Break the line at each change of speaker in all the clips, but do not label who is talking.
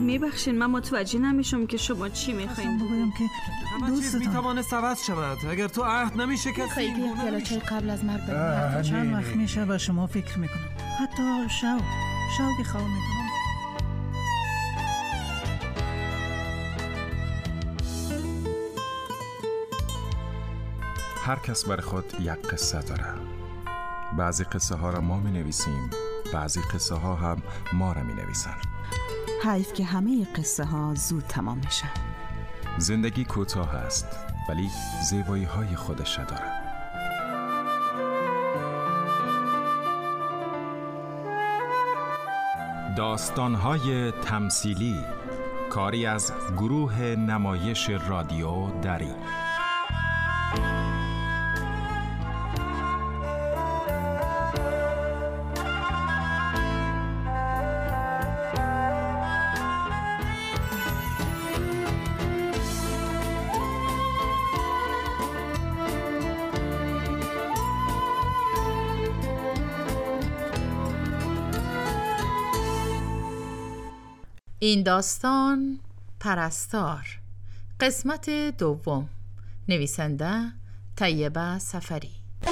میبخشین من متوجه نمیشم که شما چی میخواین
بگویم که
همه چیز میتوانه عوض شود اگر تو عهد نمیشکستی.
خیلی پیاله چای قبل از مرگ بریم.
چند وقت میشه و شما فکر میکنم حتی شوقی خواه میکنم.
هر کس بر خود یک قصه داره. بعضی قصه ها را ما می نویسیم، بعضی قصه ها هم ما را می نویسن.
حیف که همه قصه ها زود تمام میشن.
زندگی کوتاه است ولی زیبایی های خودش داره. داستان های تمثیلی، کاری از گروه نمایش رادیو دری.
این داستان پرستار، قسمت دوم، نویسنده طیبه سفری.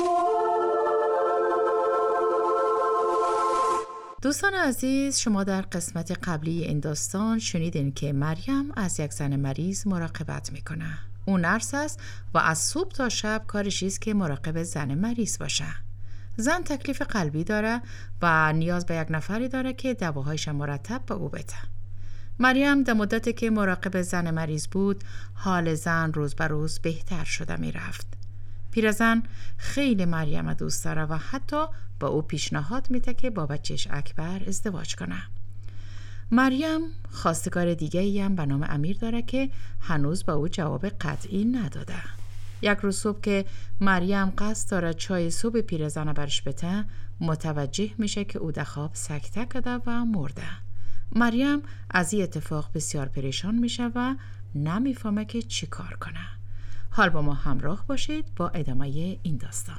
دوستان عزیز، شما در قسمت قبلی این داستان شنیدین که مریم از یک زن مریض مراقبت میکنه. اون نرس است و از صبح تا شب کارش است که مراقب زن مریض باشه. زن تکلیف قلبی داره و نیاز به یک نفری داره که دواهایش مرتب به او بده. مریم در مدتی که مراقب زن مریض بود، حال زن روز به روز بهتر شده می رفت. پیرزن خیلی مریم دوست داره و حتی با او پیشنهاد میده که با بچهش اکبر ازدواج کنه. مریم خواستگار دیگه‌ای هم به نام امیر داره که هنوز با او جواب قطعی نداده. یک روز صبح که مریم قصد داره چای صبح پیرزن برش بده، متوجه میشه که او در خواب سکته کرده و مرده. مریم از این اتفاق بسیار پریشان میشه و نمیفهمه که چی کار کنه. حال با ما همراه باشید با ادامه این داستان.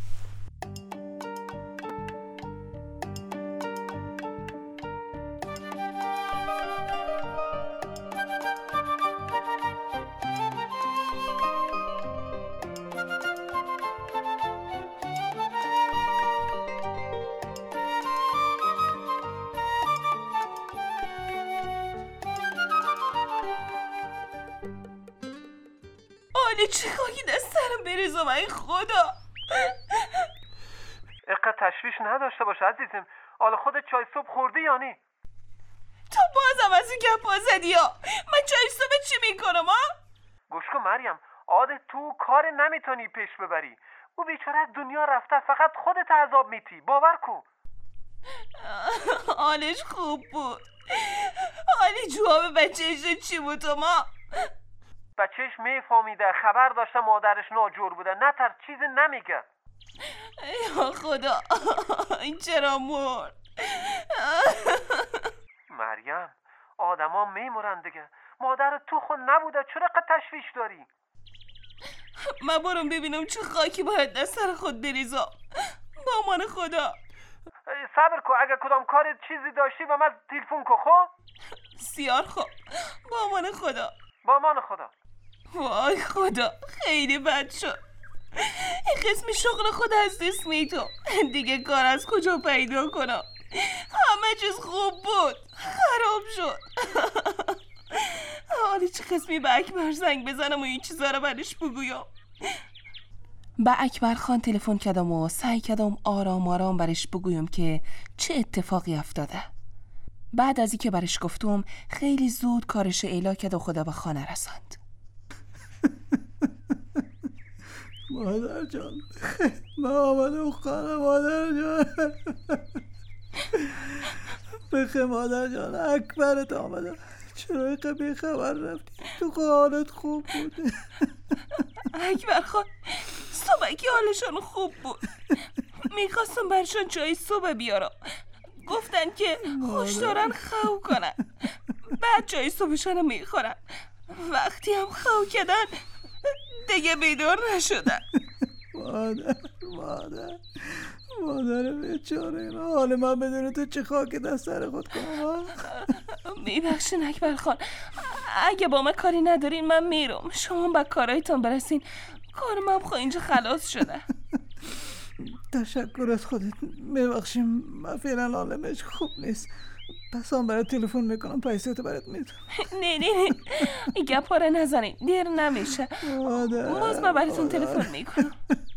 آلی چه خاکی دسترم بریزم ای خدا.
اقدر تشویش نداشته باش عزیزم. حالا خودت چای صبح خوردی یا نی؟
تو بازم از این گپا زدی ها. من چای صبح چی میکنم ها؟
گوش کن مریم، عادت تو کار نمیتونی پیش ببری. او بیچاره از دنیا رفته، فقط خودت عذاب میتی، باور کن.
حالش خوب بود. حالی جواب بچهش چی بود ما؟
بچهش میفهمیده، خبر داشته مادرش ناجور بوده. نترس، چیزی نمیگه.
یا خدا، این چرا مرد؟
مریم، آدما میمورن دیگه. مادر تو خود نبوده، چرا قد تشویش داری؟
من برم ببینم چه خاکی باید دستر خود بریزم. با امان خدا.
صبر کن، اگه کدام کار چیزی داشتی و من تلفن کن. خب
سیار خوب. با امان خدا.
با امان خدا.
وای خدا، خیلی بد شد. این قسم شغل خود از دست میتو. دیگه کار از کجا پیدا کنم؟ همه چیز خوب بود، خراب شد. حالی چه قسمی به اکبر زنگ بزنم و این چیزا رو برش بگویم. به اکبر خان تلفن کردم و سعی کردم آرام آرام برش بگویم که چه اتفاقی افتاده. بعد از اینکه برش گفتم خیلی زود کارش اعلا کرد و خدا به خانه رساند.
مادر جان، من آمدم خانه. مادر جان بخیر. مادر جان، اکبرت آمدم. چرا اینقدر خبر رفتی؟ تو حالت خوب بود؟
اکبر خان صبحی حالشان خوب بود. میخواستم برشان چای صبح بیارم. گفتن که خوش دارن خو کنن، بعد چای صبحشان میخورن. وقتی هم خو کردن دیگه بیدار نشدن.
مادر بیچاره، حال من بدون تو چه خاک دست سر خود کنم.
میبخشین اکبر خان، اگه با من کاری ندارین من میرم، شما با کارایتان برسین، کار من خب اینجا خلاص شده.
تشکر از خودت. میبخشیم من فعلا حالمش خوب نیست، پس هم برای تلفن میکنم، پیسه تو برات میدم.
نه این گپا رو نزنین، دیر نمیشه. باز من براتون تلفن میکنم.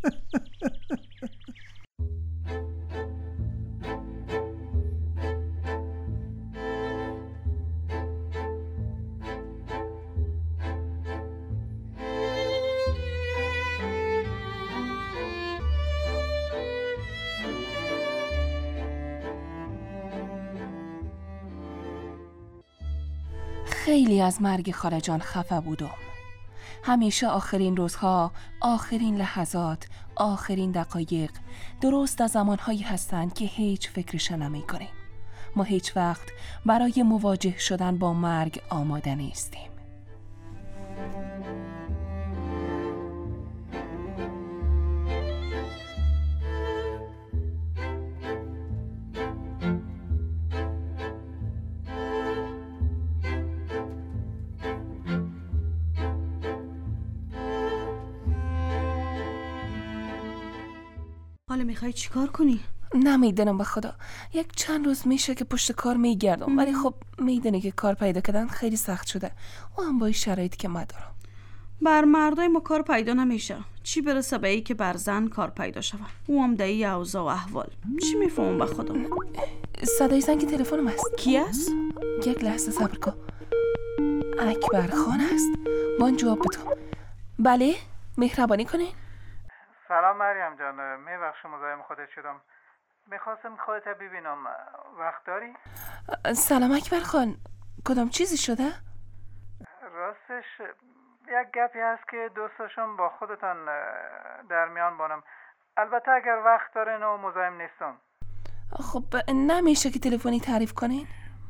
خیلی از مرگ خاله جان خفه بودم. همیشه آخرین روزها، آخرین لحظات، آخرین دقایق درست از زمانهایی هستند که هیچ فکرش نمی کنیم. ما هیچ وقت برای مواجه شدن با مرگ آماده نیستیم.
حالا میخوای چیکار کنی؟
نمیدونم به خدا. یک چند روز میشه که پشت کار میگردم، ولی خب میدونی که کار پیدا کردن خیلی سخت شده، و هم با این شرایطی که من دارم.
بر مردای ما کار پیدا نمیشه، چی برسه به ای که بر زن کار پیدا شود. او هم دایی اوضاع و احوال چی میفهمم به خدا.
صدای زنگ تلفنم است.
کی است؟
یک لحظه صبر کن. اکبر خان است. من جواب بدم. بله، مهربانی کنین.
سلام مریم جان، میبخشم مزاحم خودت شدم. میخواستم خودت ببینم، وقت داری؟
سلام اکبر خان، کدام چیزی شده؟
راستش یک گپی هست که دوست داشتم با خودتان در میان بانم، البته اگر وقت دارین و مزاحم نیستم.
خب نمیشه که تلفنی تعریف کنین؟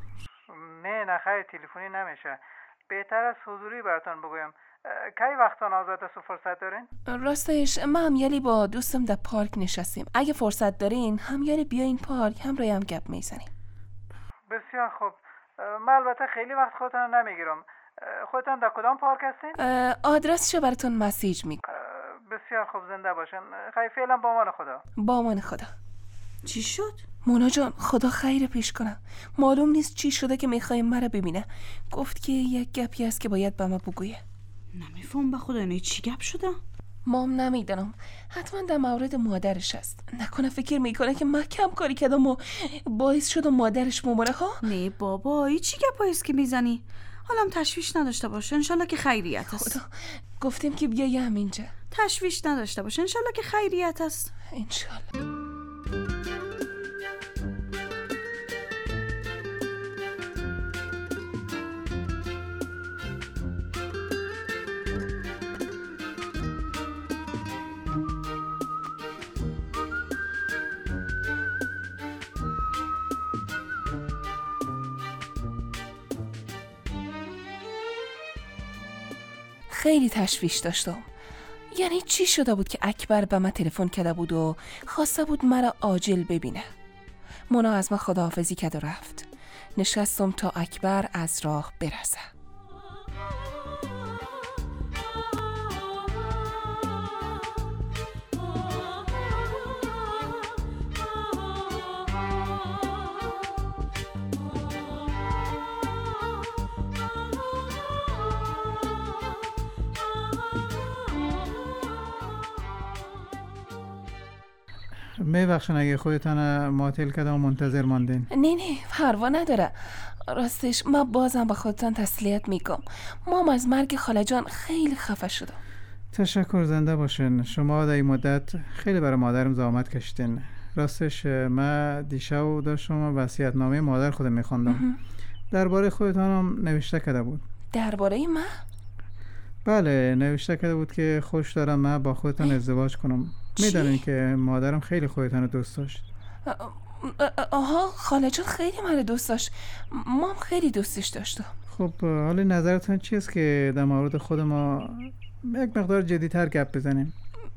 نه خیر، تلفنی نمیشه، بهتر از حضوری براتون بگویم. کی وقتان آزاد است و فرصت دارین؟
راستش من همیالی با دوستم در پارک نشستیم، اگه فرصت دارین همیالی بیاین پارک، هم روی هم گپ میزنیم.
بسیار خوب، من البته خیلی وقت خودتان نمیگیرم. خودتان در کدام پارک هستین؟
آدرسشو براتون مسیج میکنم.
بسیار خوب، زنده باشین. خیلی فعلا با امان خدا.
با امان خدا.
چی شد؟
مونا جان، خدا خیر پیش کنه. معلوم نیست چی شده که میخوایم مرا ببینه. گفت که یک گپی هست که باید به ما بگویه.
نمیفهم به خدا، اینه چی گپ شده؟
مام نمیدونم، حتما در مورد مادرش است. نکنه فکر میکنه که من کم کاری کردم و باعث شدم مادرش بمونه ها؟
نه بابا، این چی گپایی است که میزنی؟ حالا هم تشویش نداشته باشه، انشالله که خیریت است.
خدا، گفتیم که بیای همینجا.
تشویش نداشته باشه، انشالله که خیریت است.
انشالله. خیلی تشویش داشتم. یعنی چی شده بود که اکبر به من تلفن کرده بود و خواسته بود مرا عاجل ببینه. مونا از من خداحافظی کرد و رفت. نشستم تا اکبر از راه برسه.
میبخشن اگه خودتان معطل کردم و منتظر ماندین.
نه پروا نداره. راستش من بازم با خودتان تسلیت میگم. مام از مرگ خاله جان خیلی خفه شدم.
تشکر، زنده باشین. شما در این مدت خیلی برای مادرم زحمت کشیدین. راستش من دیشب داشتم وصیت‌نامه مادر خودم میخوندم. درباره خودتان هم نوشته کرده بود.
درباره من؟
بله، نوشته کرده بود که خوش دارم من با خودتان ازدواج کنم. میدونین که مادرم خیلی خودتان رو دوست داشت.
آها، خاله جان خیلی من رو دوست داشت. مام خیلی دوستش داشتم.
خب حالا نظرتون چیست که در مورد خود ما یک مقدار جدی‌تر گپ بزنیم؟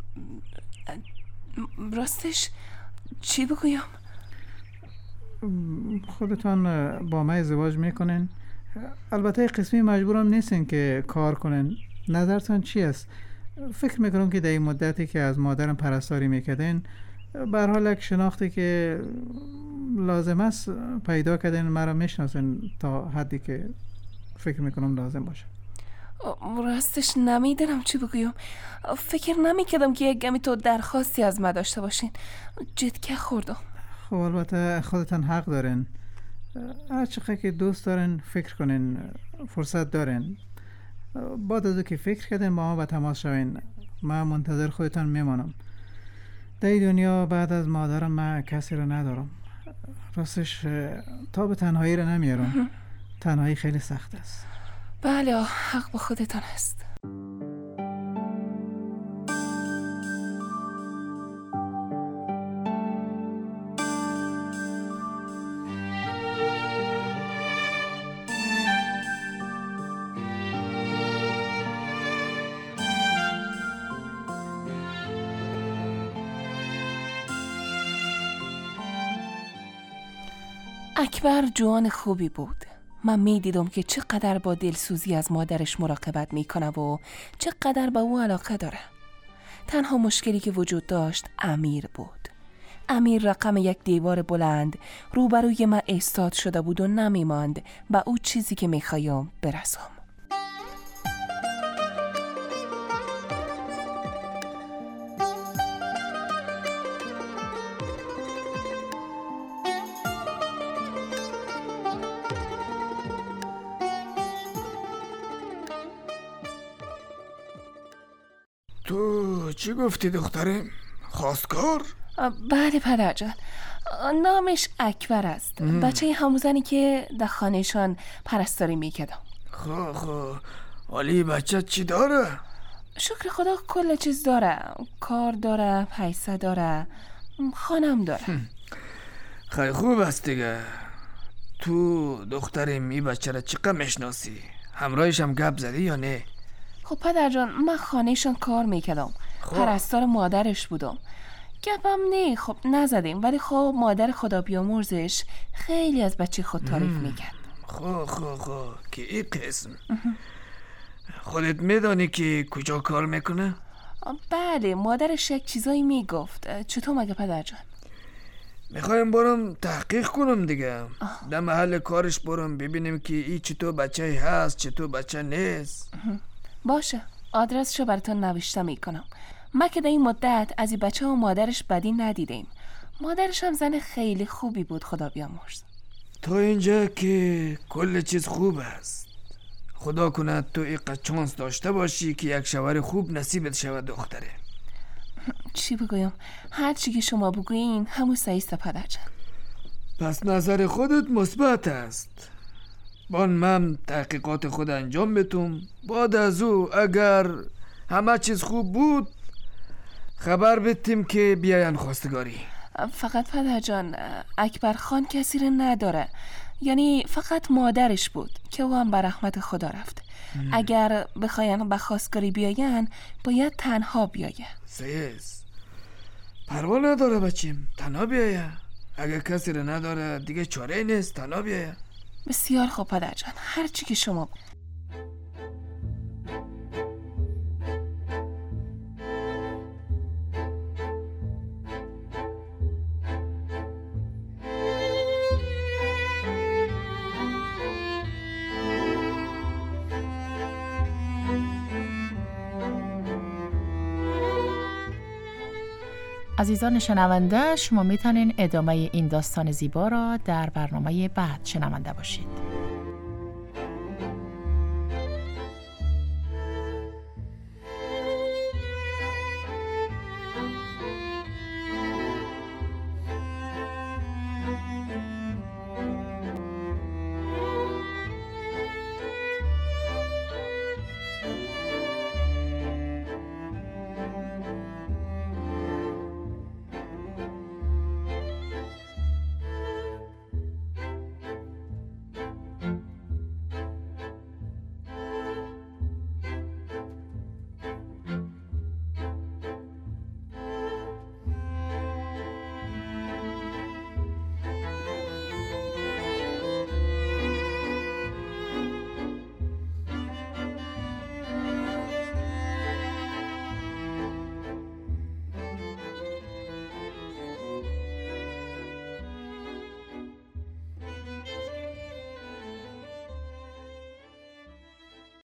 راستش چی بگویم؟
خودتان با من ازدواج میکنین البته قسمی مجبورم نیستن که کار کنن. نظرتان چی است؟ فکر میکنم که در این مدتی که از مادرم پرستاری میکردن به هر حال یک شناختی که لازم است پیدا کردن، مرا میشناسن تا حدی که فکر میکنم لازم باشه.
راستش نمیدونم چی بگویم. فکر نمیکردم که یک گمی تو درخواستی از ما داشته باشین. جدکه خوردم.
خب البته خودتان حق دارن. هر چقدر که دوست دارن فکر کنن، فرصت دارن. بعد از که فکر کردن با ما به تماس شوین. من منتظر خودتان میمانم. در این دنیا بعد از مادرم من کسی رو ندارم. راستش تا به تنهایی رو نمیارم. تنهایی خیلی سخت است.
بله، حق با خودتان است. اکبر جوان خوبی بود. من می دیدم که چقدر با دلسوزی از مادرش مراقبت می کنه و چقدر به او علاقه داره. تنها مشکلی که وجود داشت امیر بود. امیر رقم یک دیوار بلند روبروی من ایستاد شده بود و نمی ماند به او چیزی که می خوایم برسم.
تو چی گفتی دختره؟ خواستگار؟
بله پدرجان، نامش اکبر است. بچه همون زنی که در خانهشان پرستاری میکردم.
خب حالی بچه چی داره؟
شکر خدا کل چیز داره. کار داره، پیسه داره، خانم داره.
خیلی خوب است دیگه. تو دخترم این بچه را چقدر میشناسی؟ همراهش هم گپ زدی یا نه؟
خب پدرجان، من خانهشان کار میکردم. پرستار مادرش بودم. گپم نه، خب نزدیم، ولی خب مادر خدا بیامرزش خیلی از بچه خود تعریف میکرد.
خب که این قسم خودت میدانی که کجا کار میکنه؟
بله، مادرش یک چیزایی میگفت. چطور مگه پدرجان؟
میخوایم برم تحقیق کنم دیگه. در محل کارش برم ببینیم که این چطور بچه هست چطور بچه نیست.
باشه، آدرسشو براتون نوشته میکنم. ما که در این مدت از این بچه و مادرش بدی ندیدیم. مادرش هم زن خیلی خوبی بود، خدا بیامرز.
تا اینجا که کل چیز خوب است. خدا کنه تو اینقدر چانس داشته باشی که یک شوهر خوب نصیبت شود دختره.
چی بگویم؟ هر چی که شما بگوین همون صحیحه پدرجان.
پس نظر خودت مثبت است. من تحقیقات خود انجام بتم. بعد از او اگر همه چیز خوب بود خبر بدیم که بیاین خواستگاری.
فقط پدرجان، اکبر خان کسی رو نداره. یعنی فقط مادرش بود که او هم به رحمت خدا رفت. اگر بخواین به خواستگاری بیاین باید تنها بیاین.
سیز پروا نداره بچیم، تنها بیاین. اگر کسی رو نداره دیگه چاره نیست، تنها بیاین.
بسیار خوب پدرجان، هر چی که شما.
عزیزان شنونده، شما میتونین ادامه این داستان زیبا را در برنامه بعد شنونده باشید.